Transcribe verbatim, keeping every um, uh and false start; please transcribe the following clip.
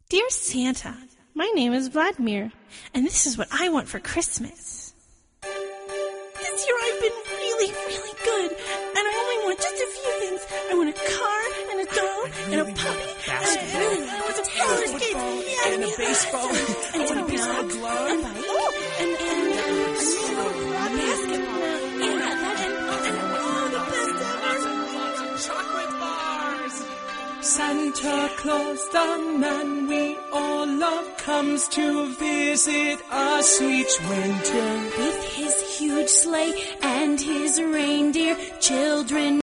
Dear Santa, my name is Vladimir, and this is what I want for Christmas. This year I've been really, really good, and I only want just a few things. I want a car, and a doll, and a puppy, and a, and I want some roller skates, yeah, and a yeah, baseball, and and a baseball and glove, and oh, and and and a basketball, yeah, that and and oh, the best ever. chocolate bars. Santa Claus, the man we all love, comes to visit us each winter. With his huge sleigh and his reindeer, children